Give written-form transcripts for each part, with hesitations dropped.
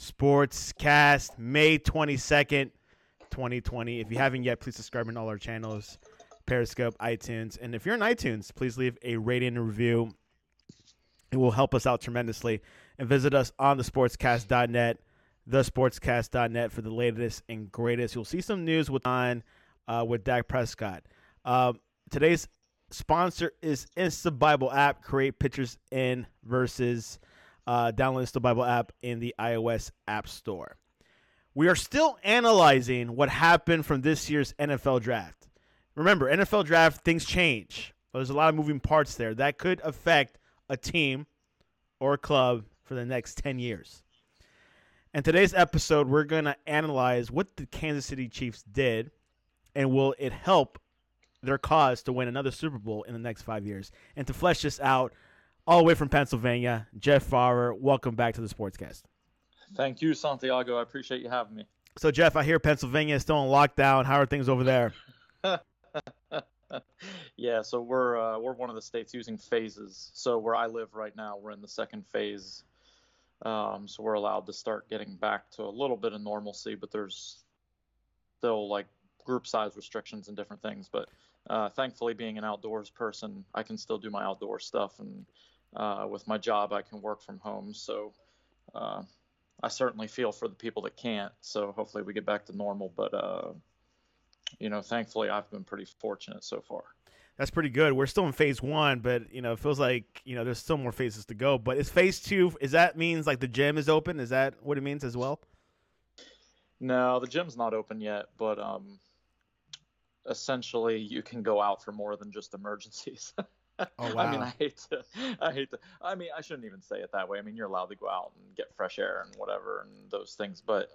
Sportscast, May 22nd, 2020. If you haven't yet, please subscribe on all our channels, Periscope, iTunes. And if you're in iTunes, please leave a rating and review. It will help us out tremendously. And visit us on thesportscast.net, thesportscast.net for the latest and greatest. You'll see some news with Dak Prescott. Today's sponsor is Insta Bible app. Create pictures in versus download Insta Bible app in the iOS App Store. We are still analyzing what happened from this year's NFL draft. Remember, NFL draft, things change. There's a lot of moving parts there that could affect a team or a club for the next 10 years. In today's episode, we're going to analyze what the Kansas City Chiefs did and will it help their cause to win another Super Bowl in the next 5 years. And to flesh this out, all the way from Pennsylvania, Jeff Farrer, welcome back to the Sportscast. Thank you, Santiago. I appreciate you having me. So, Jeff, I hear Pennsylvania is still in lockdown. How are things over there? Yeah, so we're one of the states using phases. So where I live right now, we're in the second phase. So we're allowed to start getting back to a little bit of normalcy, but there's still like group size restrictions and different things. But thankfully, being an outdoors person, I can still do my outdoor stuff, and with my job, I can work from home. So I certainly feel for the people that can't. So hopefully we get back to normal. But thankfully, I've been pretty fortunate so far. That's pretty good. We're still in phase one, but it feels like there's still more phases to go. But is phase two? Is that means like the gym is open? Is that what it means as well? No, the gym's not open yet, but essentially you can go out for more than just emergencies. Oh, wow. I mean, I hate to. I mean, I shouldn't even say it that way. I mean, you're allowed to go out and get fresh air and whatever and those things, but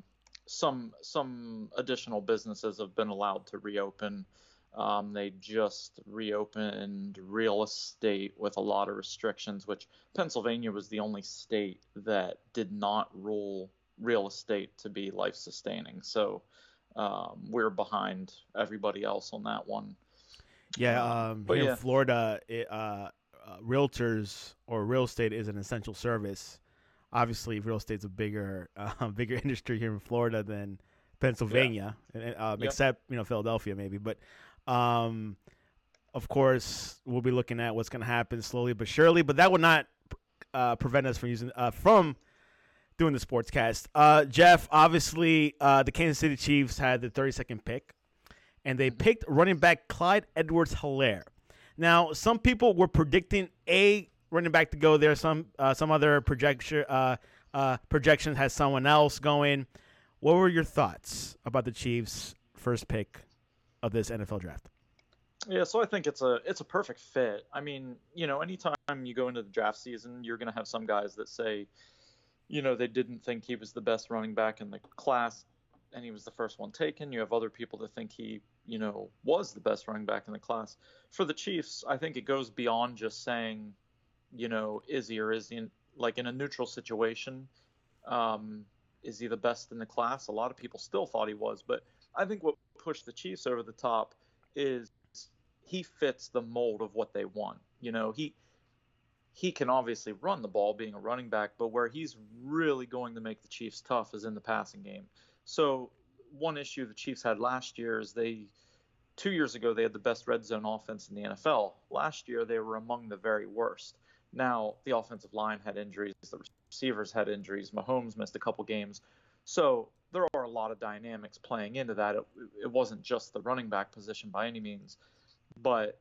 some additional businesses have been allowed to reopen. They just reopened real estate with a lot of restrictions, which Pennsylvania was the only state that did not rule real estate to be life-sustaining. So we're behind everybody else on that one. Yeah, in Florida, realtors or real estate is an essential service. Obviously, real estate's a bigger industry here in Florida than Pennsylvania, except Philadelphia maybe. But of course, we'll be looking at what's going to happen slowly but surely. But that would not prevent us from doing the Sportscast. Jeff, obviously, the Kansas City Chiefs had the 32nd pick, and they picked running back Clyde Edwards-Helaire. Now, some people were predicting a running back to go there. Some other projections has someone else going. What were your thoughts about the Chiefs' first pick of this NFL draft? Yeah, so I think it's a perfect fit. I mean, anytime you go into the draft season, you're going to have some guys that say, they didn't think he was the best running back in the class, and he was the first one taken. You have other people that think he, was the best running back in the class. For the Chiefs, I think it goes beyond just saying, is he or is he like in a neutral situation? Is he the best in the class? A lot of people still thought he was, but I think what pushed the Chiefs over the top is he fits the mold of what they want. He can obviously run the ball being a running back, but where he's really going to make the Chiefs tough is in the passing game. So one issue the Chiefs had last year is 2 years ago, they had the best red zone offense in the NFL. Last year, they were among the very worst. Now, the offensive line had injuries. The receivers had injuries. Mahomes missed a couple games. So there are a lot of dynamics playing into that. It wasn't just the running back position by any means. But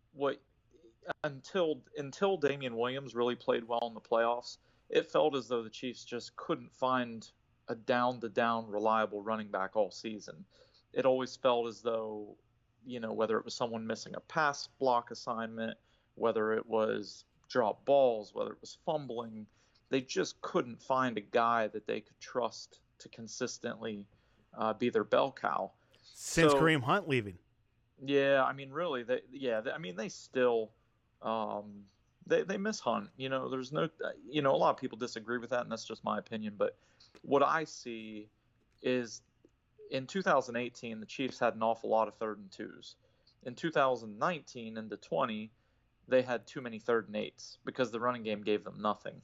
until Damian Williams really played well in the playoffs, it felt as though the Chiefs just couldn't find a down-to-down reliable running back all season. It always felt as though, whether it was someone missing a pass block assignment, whether it was drop balls, whether it was fumbling, they just couldn't find a guy that they could trust to consistently be their bell cow. Since Kareem Hunt leaving. Yeah, I mean, really, they still they miss Hunt. There's no, a lot of people disagree with that, and that's just my opinion. But what I see is in 2018, the Chiefs had an awful lot of 3rd and 2s. In 2019 into 20, they had too many 3rd and 8s because the running game gave them nothing.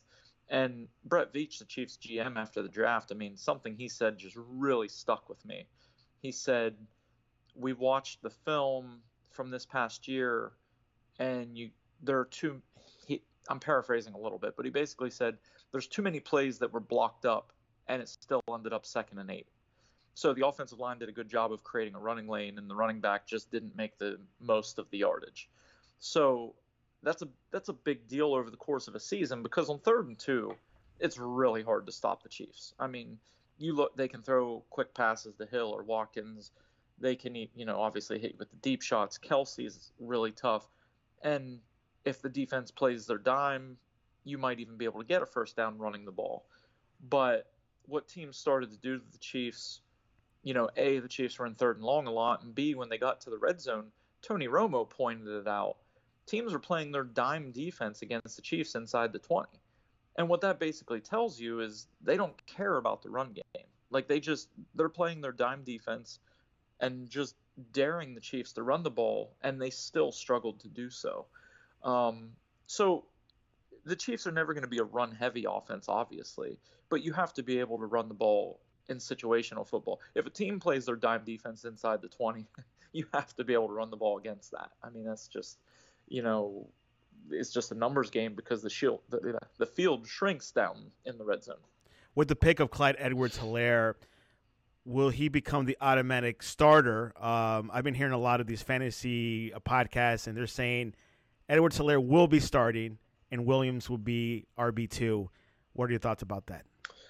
And Brett Veach, the Chiefs GM after the draft, I mean, something he said just really stuck with me. He said, we watched the film from this past year, and there are I'm paraphrasing a little bit, but he basically said there's too many plays that were blocked up, and it still ended up 2nd and 8. So the offensive line did a good job of creating a running lane, and the running back just didn't make the most of the yardage. So that's a big deal over the course of a season, because on 3rd and 2, it's really hard to stop the Chiefs. I mean, they can throw quick passes to Hill or Watkins. They can, obviously hit with the deep shots. Kelsey's really tough. And if the defense plays their dime, you might even be able to get a first down running the ball. But what teams started to do to the Chiefs, A, the Chiefs were in 3rd and long a lot, and B, when they got to the red zone, Tony Romo pointed it out. Teams are playing their dime defense against the Chiefs inside the 20. And what that basically tells you is they don't care about the run game. Like, they're playing their dime defense and just daring the Chiefs to run the ball, and they still struggled to do so. So the Chiefs are never going to be a run-heavy offense, obviously, but you have to be able to run the ball in situational football. If a team plays their dime defense inside the 20, you have to be able to run the ball against that. I mean, that's just, it's just a numbers game, because the field shrinks down in the red zone. With the pick of Clyde Edwards-Helaire, will he become the automatic starter? I've been hearing a lot of these fantasy podcasts, and they're saying Edwards-Helaire will be starting and Williams will be RB2. What are your thoughts about that?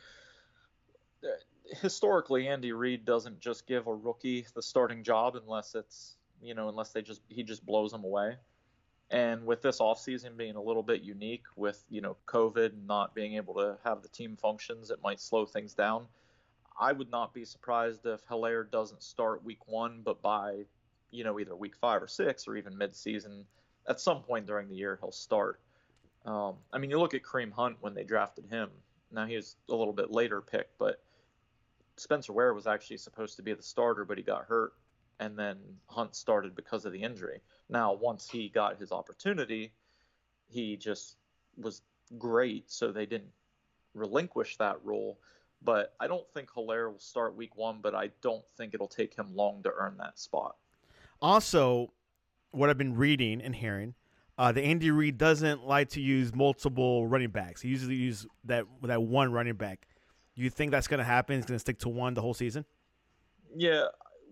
Historically, Andy Reid doesn't just give a rookie the starting job unless it's, he just blows them away. And with this offseason being a little bit unique with, COVID and not being able to have the team functions, it might slow things down. I would not be surprised if Helaire doesn't start week 1, but by, either week 5 or 6 or even mid-season, at some point during the year, he'll start. I mean, you look at Kareem Hunt when they drafted him. Now, he was a little bit later pick, but Spencer Ware was actually supposed to be the starter, but he got hurt, and then Hunt started because of the injury. Now, once he got his opportunity, he just was great, so they didn't relinquish that role. But I don't think Helaire will start week 1, but I don't think it'll take him long to earn that spot. Also, what I've been reading and hearing, the Andy Reid doesn't like to use multiple running backs. He usually uses that one running back. Do you think that's going to happen? He's going to stick to one the whole season? Yeah,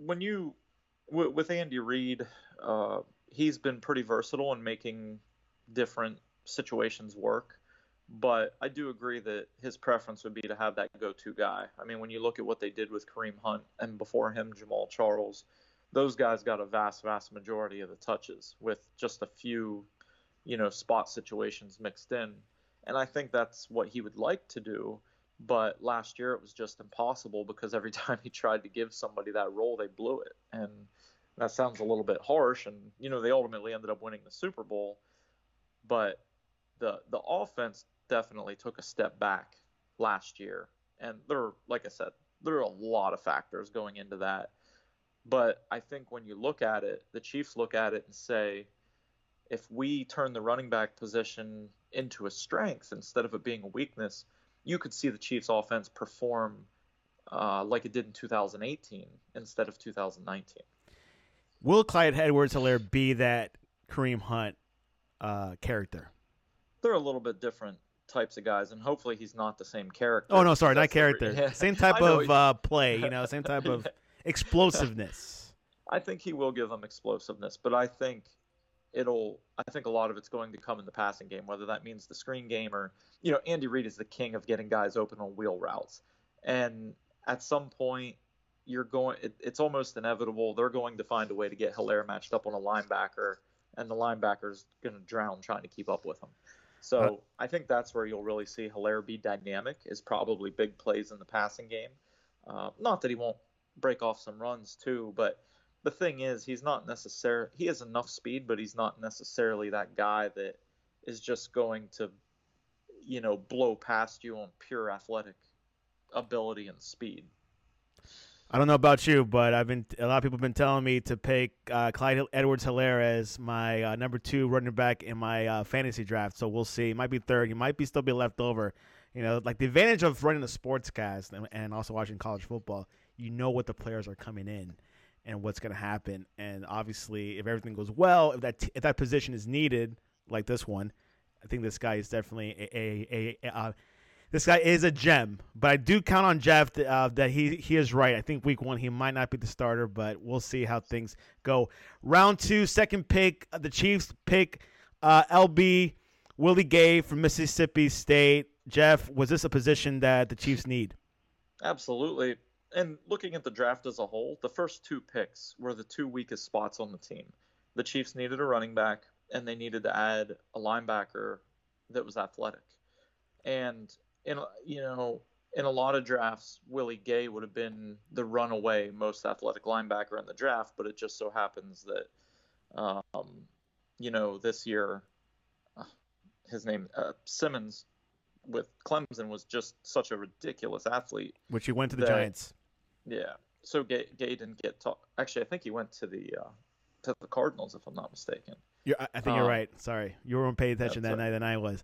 with Andy Reid, he's been pretty versatile in making different situations work. But I do agree that his preference would be to have that go-to guy. I mean, when you look at what they did with Kareem Hunt and before him, Jamal Charles, those guys got a vast, vast majority of the touches with just a few, spot situations mixed in. And I think that's what he would like to do. But last year it was just impossible, because every time he tried to give somebody that role, they blew it. And that sounds a little bit harsh. And, they ultimately ended up winning the Super Bowl. But the offense definitely took a step back last year. And like I said, there are a lot of factors going into that. But I think when you look at it, the Chiefs look at it and say, if we turn the running back position into a strength instead of it being a weakness, you could see the Chiefs offense perform like it did in 2018 instead of 2019. Will Clyde Edwards-Helaire be that Kareem Hunt character? They're a little bit different types of guys, and hopefully he's not the same character. Oh, no, sorry, not character. Yeah. Same type of play, same type of explosiveness. I think he will give them explosiveness, but I think a lot of it's going to come in the passing game, whether that means the screen game or, Andy Reid is the king of getting guys open on wheel routes. And at some point it's almost inevitable. They're going to find a way to get Helaire matched up on a linebacker, and the linebacker's going to drown trying to keep up with him. So I think that's where you'll really see Helaire be dynamic, is probably big plays in the passing game. Not that he won't break off some runs too, but the thing is, he has enough speed, but he's not necessarily that guy that is just going to, blow past you on pure athletic ability and speed. I don't know about you, but a lot of people have been telling me to pick Clyde Edwards-Helaire as my number 2 running back in my fantasy draft. So we'll see. He might be third. He might still be left over Like the advantage of running a sportscast and also watching college football, what the players are coming in and what's going to happen. And obviously, if everything goes well, if that position is needed, like this one, I think this guy is definitely this guy is a gem. But I do count on Jeff that he is right. I think week 1 he might not be the starter, but we'll see how things go. Round 2, second pick, the Chiefs pick LB Willie Gay from Mississippi State. Jeff, was this a position that the Chiefs need? Absolutely. And looking at the draft as a whole, the first 2 picks were the 2 weakest spots on the team. The Chiefs needed a running back, and they needed to add a linebacker that was athletic. And in a lot of drafts, Willie Gay would have been the runaway most athletic linebacker in the draft, but it just so happens that, this year, his name Simmons with Clemson was just such a ridiculous athlete. Which he went to the Giants. Yeah. So Gay didn't get taught. Actually, I think he went to the Cardinals, if I'm not mistaken. I think you're right. Sorry, you weren't paying attention that night than I was.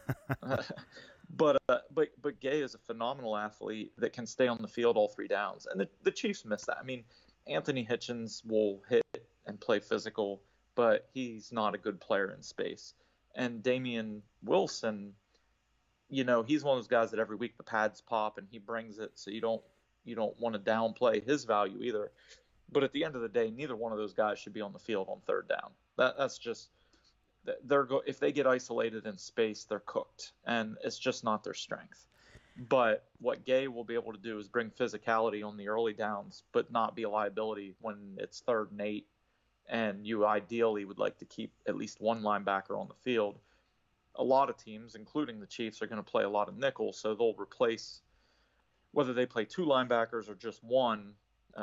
But Gay is a phenomenal athlete that can stay on the field all 3 downs, and the Chiefs miss that. I mean, Anthony Hitchens will hit and play physical, but he's not a good player in space. And Damian Wilson, he's one of those guys that every week the pads pop and he brings it, so you don't want to downplay his value either. But at the end of the day, neither one of those guys should be on the field on 3rd down. That's just if they get isolated in space, they're cooked, and it's just not their strength. But what Gay will be able to do is bring physicality on the early downs, but not be a liability when it's 3rd and 8, and you ideally would like to keep at least one linebacker on the field. A lot of teams, including the Chiefs, are going to play a lot of nickel, so they'll replace, whether they play 2 linebackers or just one.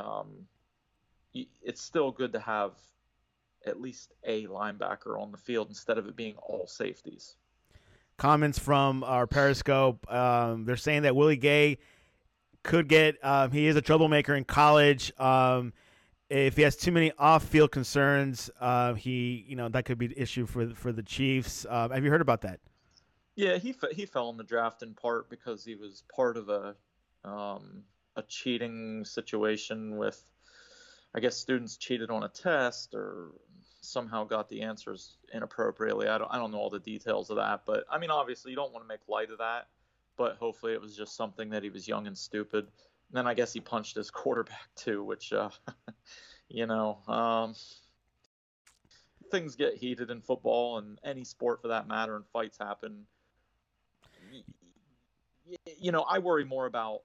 It's still good to have at least a linebacker on the field instead of it being all safeties. Comments from our Periscope. They're saying that Willie Gay could get he is a troublemaker in college. If he has too many off-field concerns, that could be an issue for the Chiefs. Have you heard about that? Yeah, he fell in the draft in part because he was part of a cheating situation with, I guess, students cheated on a test or somehow got the answers inappropriately. I don't know all the details of that, but I mean, obviously you don't want to make light of that, but hopefully it was just something that he was young and stupid. And then I guess he punched his quarterback too, which, things get heated in football and any sport for that matter, and fights happen. I worry more about,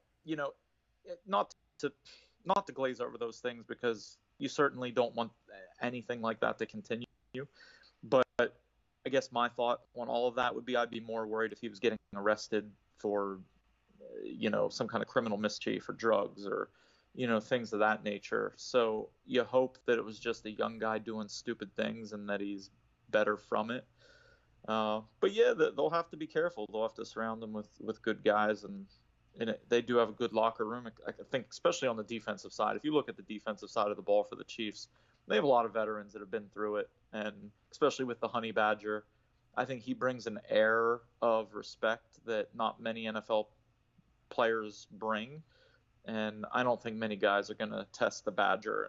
not to glaze over those things, because you certainly don't want anything like that to continue. But I guess my thought on all of that would be I'd be more worried if he was getting arrested for, some kind of criminal mischief or drugs or, things of that nature. So you hope that it was just a young guy doing stupid things and that he's better from it. But yeah, they'll have to be careful. They'll have to surround them with good guys, and they do have a good locker room. I think, especially on the defensive side. If you look at the defensive side of the ball for the Chiefs, they have a lot of veterans that have been through it, and especially with the Honey Badger, I think he brings an air of respect that not many NFL players bring, and I don't think many guys are going to test the Badger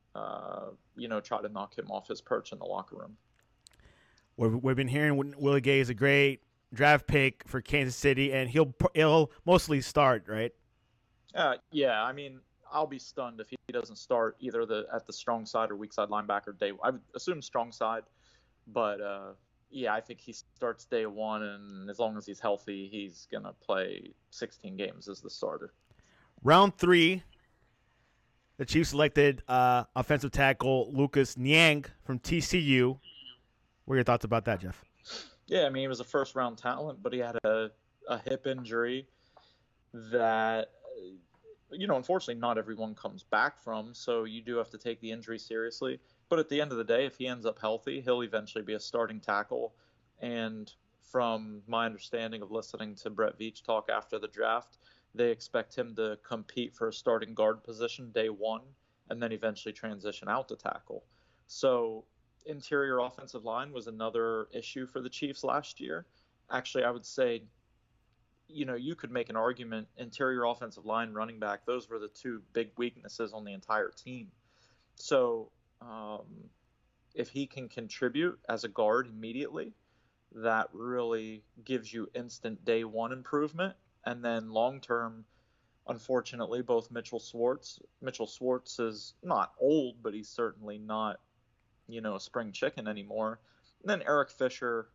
and try to knock him off his perch in the locker room. We've been hearing Willie Gay is a great draft pick for Kansas City, and he'll mostly start, right? Yeah, I mean, I'll be stunned if he doesn't start either at the strong side or weak side linebacker day. I would assume strong side, but I think he starts day one, and as long as he's healthy, he's gonna play 16 games as the starter. Round 3, the Chiefs selected offensive tackle Lucas Niang from TCU. What are your thoughts about that, Jeff? Yeah, I mean, he was a first-round talent, but he had a hip injury that, unfortunately not everyone comes back from, so you do have to take the injury seriously. But at the end of the day, if he ends up healthy, he'll eventually be a starting tackle. And from my understanding of listening to Brett Veach talk after the draft, they expect him to compete for a starting guard position day one and then eventually transition out to tackle. So interior offensive line was another issue for the Chiefs last year. Actually, I would say, you could make an argument interior offensive line, running back. Those were the two big weaknesses on the entire team. So if he can contribute as a guard immediately, that really gives you instant day one improvement. And then long term, unfortunately, both Mitchell Schwartz is not old, but he's certainly not, a spring chicken anymore. And then Eric Fisher,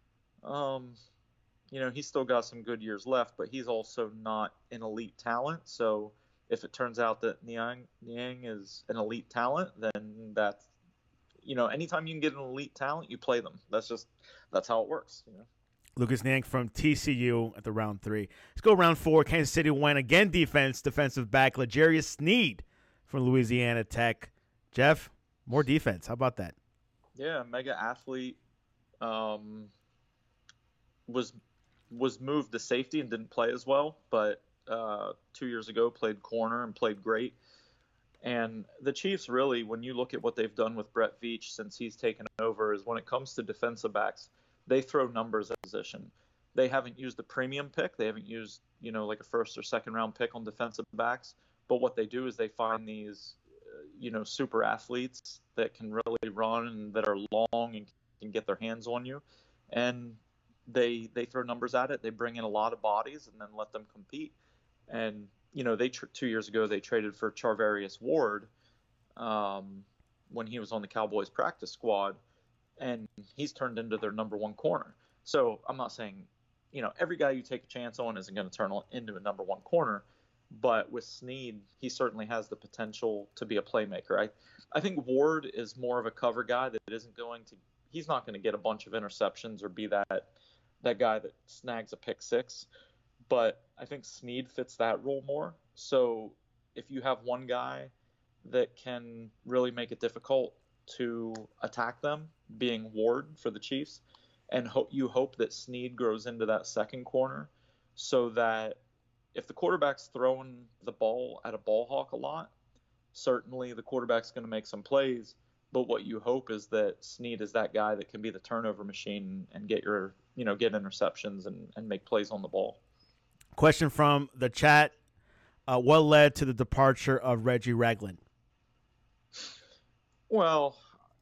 he's still got some good years left, but he's also not an elite talent. So if it turns out that Niang is an elite talent, then that's, anytime you can get an elite talent, you play them. That's how it works. Lucas Niang from TCU at the round 3. Let's go round 4. Kansas City went again defensive back L'Jarius Sneed from Louisiana Tech. Jeff, more defense. How about that? Yeah, mega athlete. Was moved to safety and didn't play as well, but 2 years ago played corner and played great. And the Chiefs really, when you look at what they've done with Brett Veach since he's taken over, is when it comes to defensive backs, they throw numbers at position. They haven't used a premium pick. They haven't used, like a first or second round pick on defensive backs. But what they do is they find these, super athletes that can really run and that are long and can get their hands on you. And they throw numbers at it. They bring in a lot of bodies and then let them compete. And, 2 years ago, they traded for Charvarius Ward when he was on the Cowboys practice squad. And he's turned into their number one corner. So I'm not saying, every guy you take a chance on isn't going to turn into a number one corner. But with Sneed, he certainly has the potential to be a playmaker. I think Ward is more of a cover guy that he's not going to get a bunch of interceptions or be that guy that snags a pick six. But I think Sneed fits that role more. So if you have one guy that can really make it difficult to attack them, being Ward for the Chiefs, and you hope that Sneed grows into that second corner so that if the quarterback's throwing the ball at a ball hawk a lot, certainly the quarterback's going to make some plays, but what you hope is that Sneed is that guy that can be the turnover machine and get interceptions and make plays on the ball. Question from the chat. What led to the departure of Reggie Ragland? Well,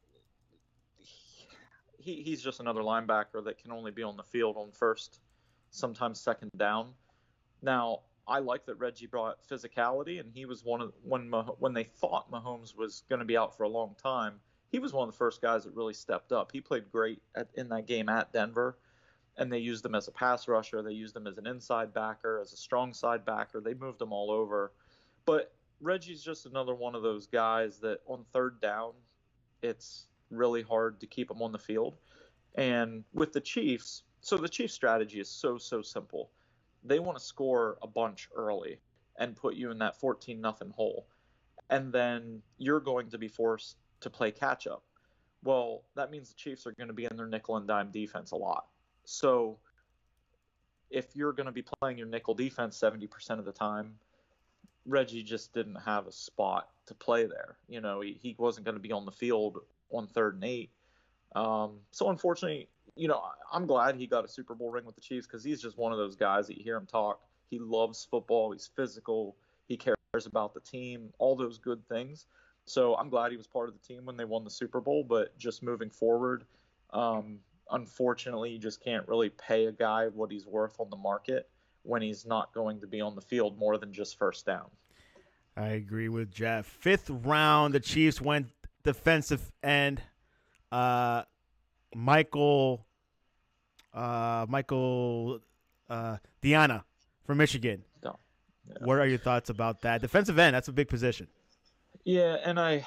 he's just another linebacker that can only be on the field on first, sometimes second down. Now, I like that Reggie brought physicality, and he was one of when they thought Mahomes was going to be out for a long time, he was one of the first guys that really stepped up. He played great in that game at Denver, and they used him as a pass rusher. They used him as an inside backer, as a strong side backer. They moved him all over. But Reggie's just another one of those guys that on third down, it's really hard to keep him on the field. And with the Chiefs, so the Chiefs' strategy is so simple. They want to score a bunch early and put you in that 14-0 hole. And then you're going to be forced to play catch up. Well, that means the Chiefs are going to be in their nickel and dime defense a lot. So if you're going to be playing your nickel defense 70% of the time, Reggie just didn't have a spot to play there. He wasn't going to be on the field on 3rd and 8. So unfortunately, I'm glad he got a Super Bowl ring with the Chiefs because he's just one of those guys that you hear him talk. He loves football. He's physical. He cares about the team, all those good things. So I'm glad he was part of the team when they won the Super Bowl. But just moving forward, unfortunately, you just can't really pay a guy what he's worth on the market when he's not going to be on the field more than just first down. I agree with Jeff. 5th round, the Chiefs went defensive end. Michael Diana from Michigan. Yeah. What are your thoughts about that? Defensive end, that's a big position. Yeah, and I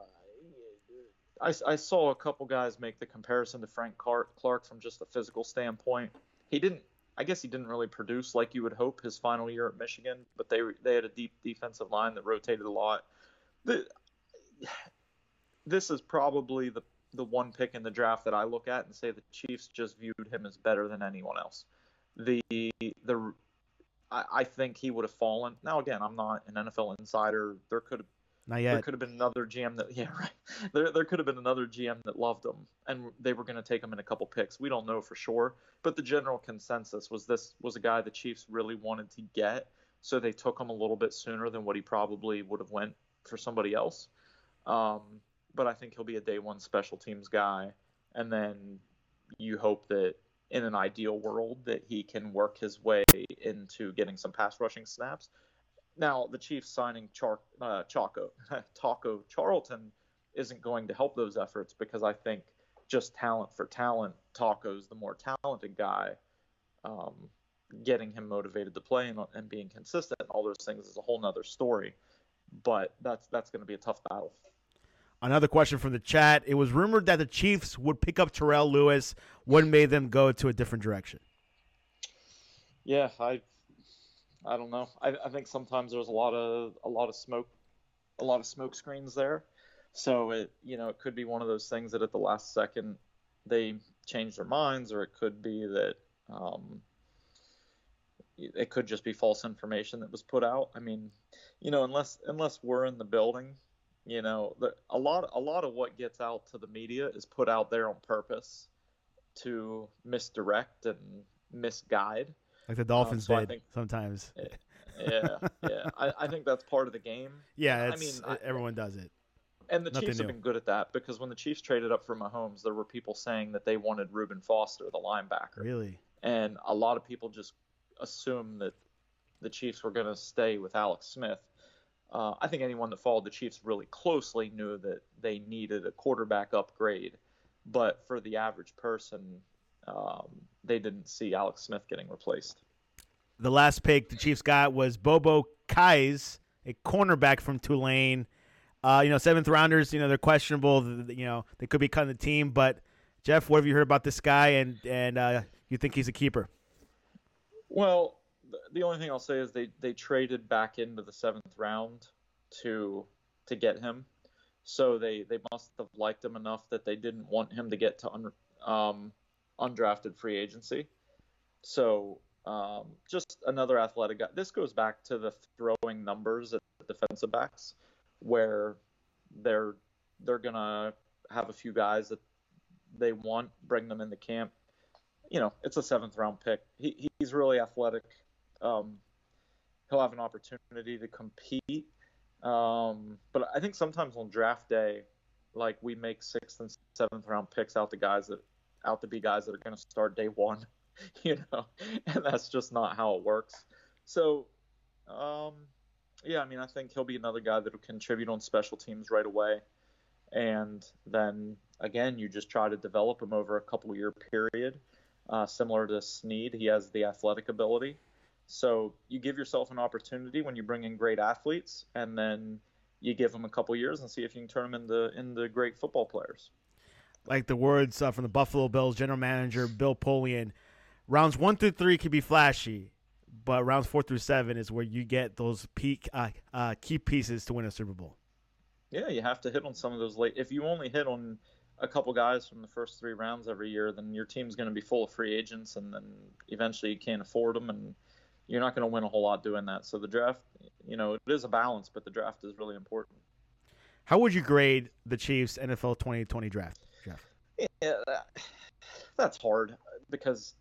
saw a couple guys make the comparison to Frank Clark from just a physical standpoint. I guess he didn't really produce like you would hope his final year at Michigan, but they had a deep defensive line that rotated a lot. This is probably the one pick in the draft that I look at and say the Chiefs just viewed him as better than anyone else. I think he would have fallen. Now again, I'm not an NFL insider. There could have Not There yet. could have been another GM that, yeah, right. There could have been another GM that loved him, and they were going to take him in a couple picks. We don't know for sure, but the general consensus was this was a guy the Chiefs really wanted to get, so they took him a little bit sooner than what he probably would have went for somebody else. Um, but I think he'll be a day one special teams guy, and then you hope that in an ideal world that he can work his way into getting some pass rushing snaps. Now, the Chiefs signing Taco Charlton isn't going to help those efforts because I think just talent for talent, Taco's the more talented guy. Um, Getting him motivated to play and being consistent, all those things is a whole nother story. But that's going to be a tough battle. Another question from the chat. It was rumored that the Chiefs would pick up Terrell Lewis. What made them go to a different direction? Yeah, I don't know. I think sometimes there's a lot of smoke screens there. So it could be one of those things that at the last second they change their minds, or it could be that it could just be false information that was put out. I mean, unless we're in the building, a lot of what gets out to the media is put out there on purpose to misdirect and misguide. Like the Dolphins did sometimes. Yeah. I think that's part of the game. Yeah, everyone does it. And the Chiefs have been good at that, because when the Chiefs traded up for Mahomes, there were people saying that they wanted Reuben Foster, the linebacker. Really? And a lot of people just assumed that the Chiefs were going to stay with Alex Smith. I think anyone that followed the Chiefs really closely knew that they needed a quarterback upgrade. But for the average person, they didn't see Alex Smith getting replaced. The last pick the Chiefs got was Bobo Kais, a cornerback from Tulane. Seventh rounders, they're questionable. They could be cutting the team. But, Jeff, what have you heard about this guy, and you think he's a keeper? Well, the only thing I'll say is they traded back into the seventh round to get him. So they must have liked him enough that they didn't want him to get to undrafted free agency. So just another athletic guy. This goes back to the throwing numbers at defensive backs, where they're gonna have a few guys that they want, bring them into camp. It's a seventh round pick. He's really athletic. He'll have an opportunity to compete. But I think sometimes on draft day, like, we make sixth and seventh round picks out to be guys that are going to start day one, and that's just not how it works. So, I think he'll be another guy that will contribute on special teams right away. And then, again, you just try to develop him over a couple-year period. Similar to Snead, he has the athletic ability. So you give yourself an opportunity when you bring in great athletes, and then you give them a couple years and see if you can turn them into great football players. Like the words from the Buffalo Bills general manager, Bill Polian, rounds 1 through 3 can be flashy, but rounds 4 through 7 is where you get those peak key pieces to win a Super Bowl. Yeah, you have to hit on some of those late. If you only hit on a couple guys from the first 3 rounds every year, then your team's going to be full of free agents, and then eventually you can't afford them, and you're not going to win a whole lot doing that. So the draft, it is a balance, but the draft is really important. How would you grade the Chiefs NFL 2020 draft, Jeff? Yeah, that's hard, because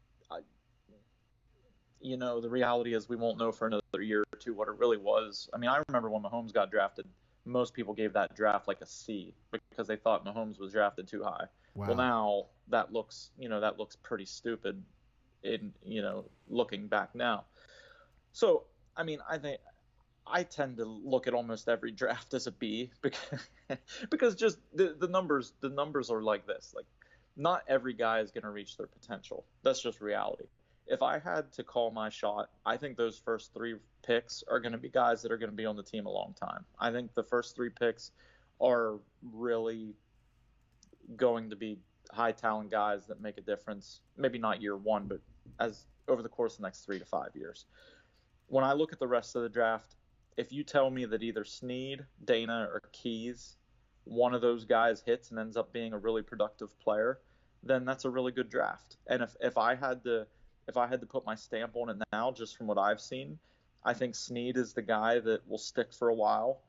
the reality is we won't know for another year or two what it really was. I mean, I remember when Mahomes got drafted, most people gave that draft like a C because they thought Mahomes was drafted too high. Wow. Well, now that looks pretty stupid in, looking back now. So, I mean, I tend to look at almost every draft as a B because just the numbers are like this. Like, not every guy is going to reach their potential. That's just reality. If I had to call my shot, I think those first 3 picks are going to be guys that are going to be on the team a long time. I think the first 3 picks are really going to be high talent guys that make a difference. Maybe not year 1, but as over the course of the next 3 to 5 years. When I look at the rest of the draft, if you tell me that either Snead, Dana, or Keys, one of those guys hits and ends up being a really productive player, then that's a really good draft. And if I had to put my stamp on it now, just from what I've seen, I think Snead is the guy that will stick for a while,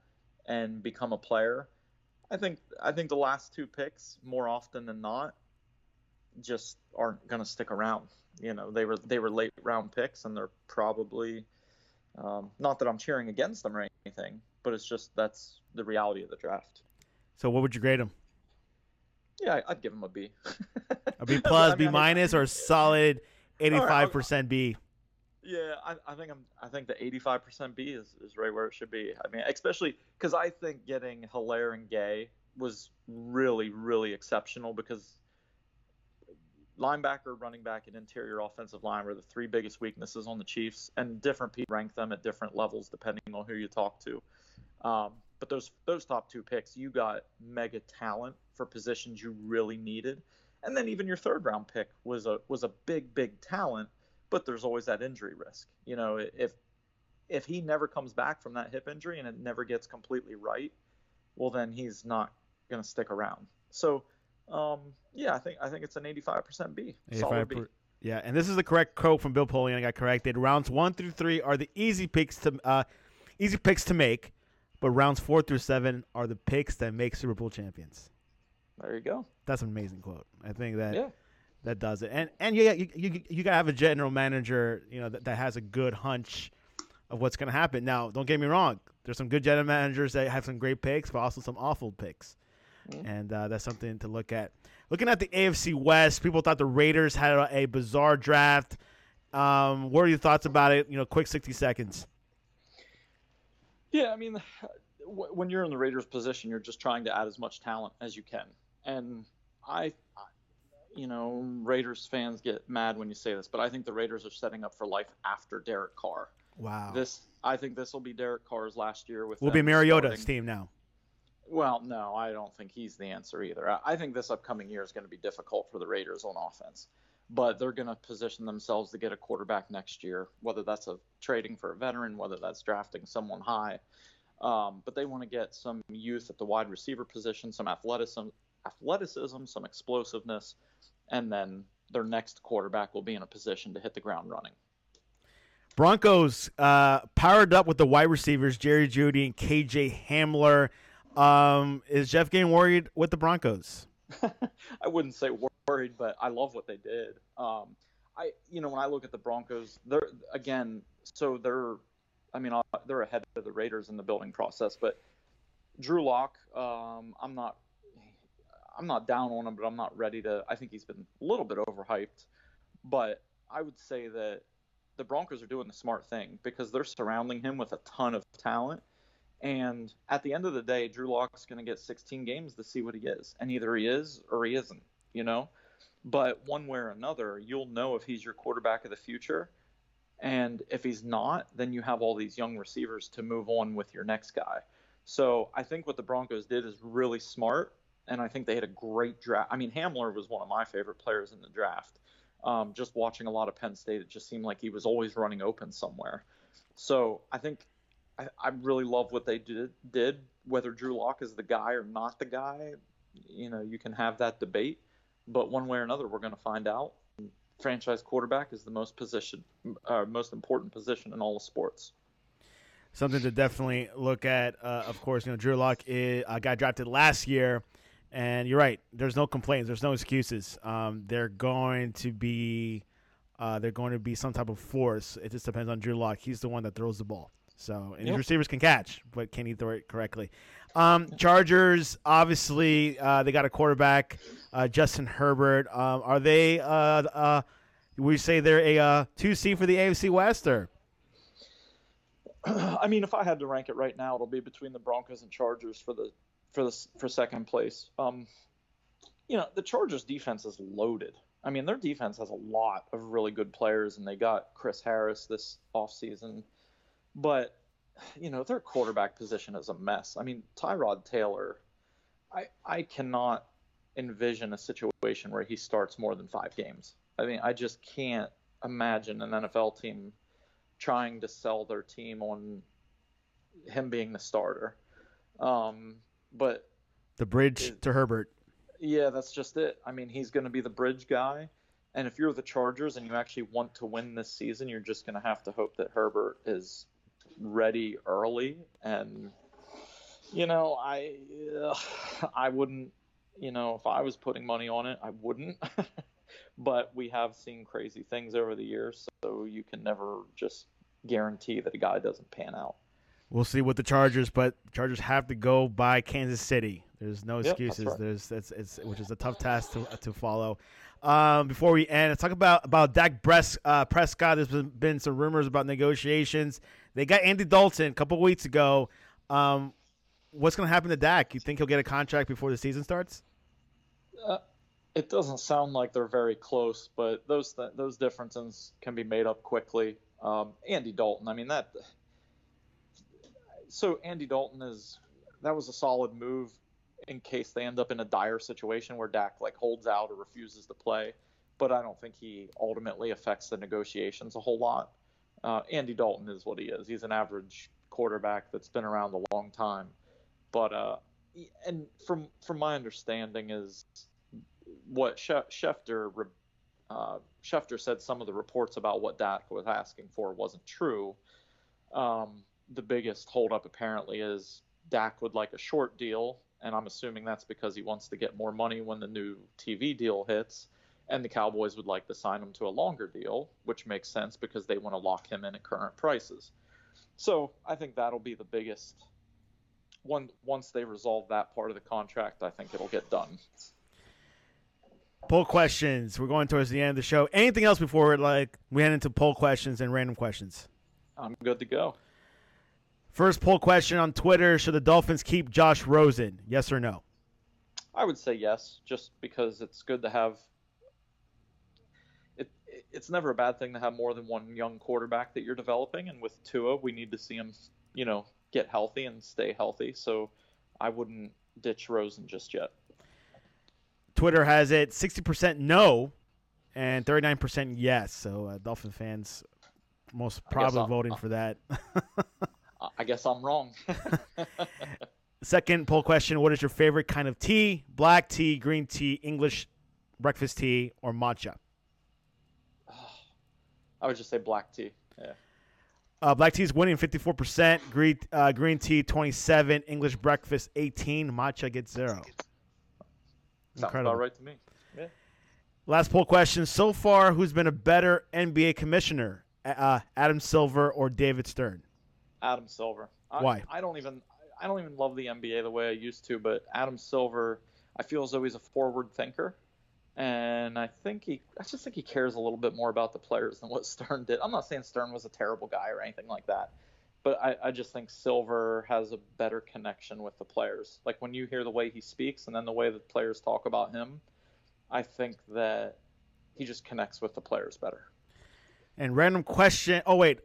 and become a player. I think the last two picks, more often than not, just aren't going to stick around. They were late round picks, and they're probably not that I'm cheering against them or anything, but it's just that's the reality of the draft. So what would you grade him? Yeah, I'd give him a B. A B plus, I mean, B minus, or solid 85% B? Yeah, I think the 85% B is right where it should be. I mean, especially because I think getting Hilaire and Gay was really, really exceptional, because linebacker, running back, and interior offensive line were the three biggest weaknesses on the Chiefs, and different people rank them at different levels depending on who you talk to. But those top two picks, you got mega talent for positions you really needed, and then even your third round pick was a big talent, but there's always that injury risk. If he never comes back from that hip injury and it never gets completely right, well, then he's not going to stick around. So, yeah, I think it's an 85% B. Solid B. Yeah, and this is the correct quote from Bill Polian. I got corrected. Rounds 1 through 3 are the easy picks to make, but rounds 4 through 7 are the picks that make Super Bowl champions. There you go. That's an amazing quote. I think that does it. And yeah, you gotta have a general manager, that has a good hunch of what's gonna happen. Now, don't get me wrong. There's some good general managers that have some great picks, but also some awful picks. Mm-hmm. And that's something to look at. Looking at the AFC West, people thought the Raiders had a bizarre draft. What are your thoughts about it? Quick 60 seconds. Yeah, I mean, when you're in the Raiders' position, you're just trying to add as much talent as you can. And Raiders fans get mad when you say this, but I think the Raiders are setting up for life after Derek Carr. Wow. I think this will be Derek Carr's last year with. Will be Mariota's team now. Well, no, I don't think he's the answer either. I think this upcoming year is going to be difficult for the Raiders on offense, but they're going to position themselves to get a quarterback next year, whether that's trading for a veteran, whether that's drafting someone high. But they want to get some youth at the wide receiver position, some athleticism, some explosiveness, and then their next quarterback will be in a position to hit the ground running. Broncos powered up with the wide receivers, Jerry Jeudy and KJ Hamler. Is Jeff getting worried with the Broncos? I wouldn't say worried, but I love what they did. When I look at the Broncos, they're ahead of the Raiders in the building process. But Drew Lock, I'm not down on him, but I'm not ready to. I think he's been a little bit overhyped. But I would say that the Broncos are doing the smart thing because they're surrounding him with a ton of talent. And at the end of the day, Drew Lock's going to get 16 games to see what he is. And either he is or he isn't, But one way or another, you'll know if he's your quarterback of the future. And if he's not, then you have all these young receivers to move on with your next guy. So I think what the Broncos did is really smart. And I think they had a great draft. I mean, Hamler was one of my favorite players in the draft. Just watching a lot of Penn State, it just seemed like he was always running open somewhere. So I think I really love what they did. Whether Drew Lock is the guy or not the guy, you can have that debate. But one way or another, we're going to find out. Franchise quarterback is the most important position in all of sports. Something to definitely look at. Of course, Drew Lock got drafted last year, and you're right. There's no complaints. There's no excuses. They're going to be some type of force. It just depends on Drew Lock. He's the one that throws the ball. So, and his receivers can catch, but can he throw it correctly? Chargers, obviously, they got a quarterback, Justin Herbert. Are they, we say they're a 2C for the AFC West, or? I mean, if I had to rank it right now, it'll be between the Broncos and Chargers for second place. The Chargers defense is loaded. I mean, their defense has a lot of really good players, and they got Chris Harris this offseason. But, their quarterback position is a mess. I mean, Tyrod Taylor, I cannot envision a situation where he starts more than 5 games. I mean, I just can't imagine an NFL team trying to sell their team on him being the starter. But the bridge to Herbert. Yeah, that's just it. I mean, he's going to be the bridge guy. And if you're the Chargers and you actually want to win this season, you're just going to have to hope that Herbert is ready early. And, I wouldn't. If I was putting money on it, I wouldn't. But we have seen crazy things over the years, so you can never just guarantee that a guy doesn't pan out. We'll see with the Chargers, but the Chargers have to go by Kansas City. There's no excuses. Yep, that's right. Which is a tough task to follow. Before we end, let's talk about Dak Prescott. There's been some rumors about negotiations. They got Andy Dalton a couple weeks ago. What's going to happen to Dak? You think he'll get a contract before the season starts? It doesn't sound like they're very close, but those differences can be made up quickly. Andy Dalton, I mean that. So Andy Dalton that was a solid move in case they end up in a dire situation where Dak holds out or refuses to play. But I don't think he ultimately affects the negotiations a whole lot. Andy Dalton is what he is. He's an average quarterback that's been around a long time. But and from my understanding is what Schefter said some of the reports about what Dak was asking for wasn't true. The biggest holdup apparently is Dak would like a short deal, and I'm assuming that's because he wants to get more money when the new TV deal hits, and the Cowboys would like to sign him to a longer deal, which makes sense because they want to lock him in at current prices. So I think that'll be the biggest one. Once they resolve that part of the contract, I think it'll get done. Poll questions. We're going towards the end of the show. Anything else before we head into poll questions and random questions? I'm good to go. First poll question on Twitter: should the Dolphins keep Josh Rosen? Yes or no? I would say yes, just because it's good to have. It's never a bad thing to have more than one young quarterback that you're developing, and with Tua, we need to see him, get healthy and stay healthy. So I wouldn't ditch Rosen just yet. Twitter has it 60% no and 39% yes. So Dolphin fans most probably voting for that. I guess I'm wrong. Second poll question: what is your favorite kind of tea? Black tea, green tea, English breakfast tea, or matcha? I would just say black tea. Yeah. Black tea is winning 54%. Green tea 27%. English breakfast 18%. Matcha gets 0%. Sounds about right to me. Yeah. Last poll question: so far, who's been a better NBA commissioner, Adam Silver or David Stern? Adam Silver. Why? I don't even love the NBA the way I used to, but Adam Silver, I feel as though he's a forward thinker, and I just think he cares a little bit more about the players than what Stern did. I'm not saying Stern was a terrible guy or anything like that, but I just think Silver has a better connection with the players. Like when you hear the way he speaks and then the way the players talk about him, I think that he just connects with the players better. And random question. Oh wait,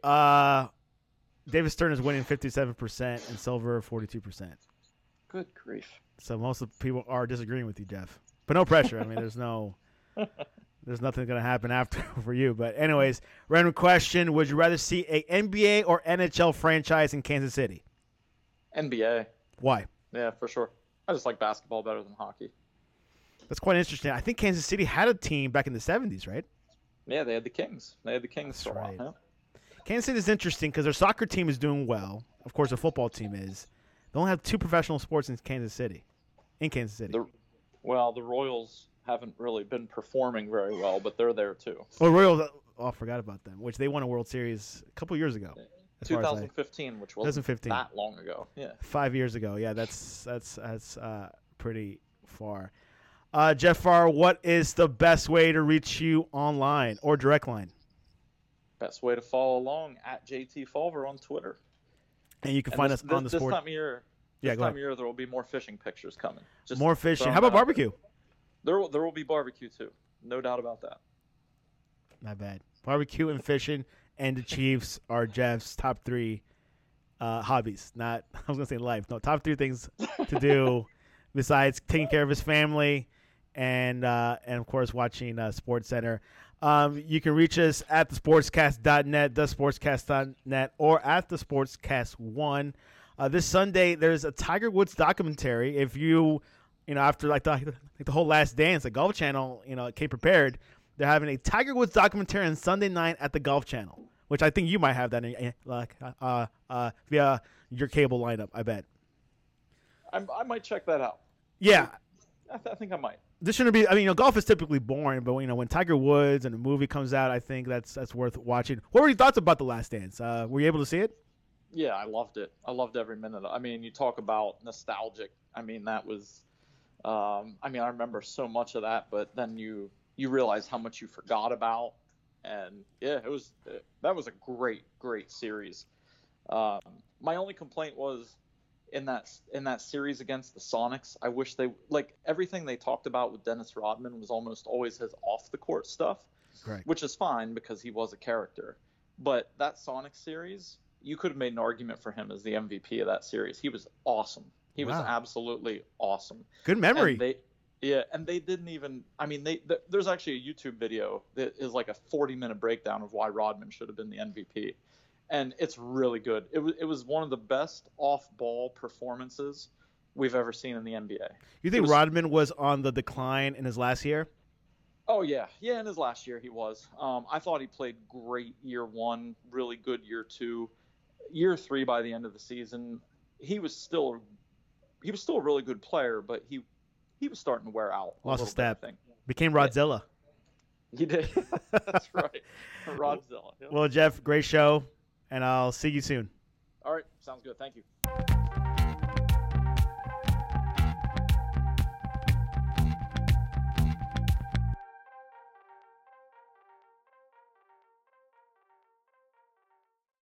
David Stern is winning 57% and Silver 42%. Good grief. So most of the people are disagreeing with you, Jeff. But no pressure. I mean, there's nothing going to happen after for you. But anyways, random question. Would you rather see a NBA or NHL franchise in Kansas City? NBA. Why? Yeah, for sure. I just like basketball better than hockey. That's quite interesting. I think Kansas City had a team back in the 70s, right? Yeah, they had the Kings. That's for a right. while. Yeah. Kansas City is interesting because their soccer team is doing well. Of course, their football team is. They only have 2 professional sports in Kansas City. The Royals haven't really been performing very well, but they're there too. Oh, Royals! Oh, I forgot about them. Which they won a World Series a couple years ago. 2015, which wasn't 2015. that long ago. Yeah, 5 years ago. Yeah, that's pretty far. Jeff Farr, what is the best way to reach you online or direct line? Best way to follow along at JT Fulver on Twitter. And you can find us on the sport. This time of year, there will be more fishing pictures coming. Just more fishing. How about barbecue? There will be barbecue too. No doubt about that. Not bad. Barbecue and fishing and the Chiefs are Jeff's top 3 hobbies. Not, I was going to say life. No, top 3 things to do besides taking care of his family and of course watching SportsCenter. You can reach us at thesportscast.net, thesportscast.net, or at thesportscast1. This Sunday, there's a Tiger Woods documentary. If you after the whole Last Dance, the Golf Channel, came prepared, they're having a Tiger Woods documentary on Sunday night at the Golf Channel, which I think you might have that via your cable lineup, I bet. I might check that out. Yeah. I think I might. This shouldn't be. I mean, golf is typically boring, but when Tiger Woods and a movie comes out, I think that's worth watching. What were your thoughts about The Last Dance? Were you able to see it? Yeah, I loved it. I loved every minute. I mean, you talk about nostalgic. I mean, that was. I remember so much of that, but then you realize how much you forgot about, and yeah, that was a great series. My only complaint was in that series against the Sonics. I wish everything they talked about with Dennis Rodman was almost always his off the court stuff, Correct. Which is fine because he was a character. But that Sonic series, you could have made an argument for him as the MVP of that series. He was awesome. He was absolutely awesome. Good memory. And they didn't even. I mean, there's actually a YouTube video that is like a 40-minute breakdown of why Rodman should have been the MVP, and it's really good. It was one of the best off-ball performances we've ever seen in the NBA. You think Rodman was on the decline in his last year? Oh yeah, in his last year he was. I thought he played great year 1, really good year 2, year 3 by the end of the season. He was still a really good player, but he was starting to wear out. Lost a step. Became Rodzilla. He did. That's right. Rodzilla. Yep. Well, Jeff, great show, and I'll see you soon. All right. Sounds good. Thank you.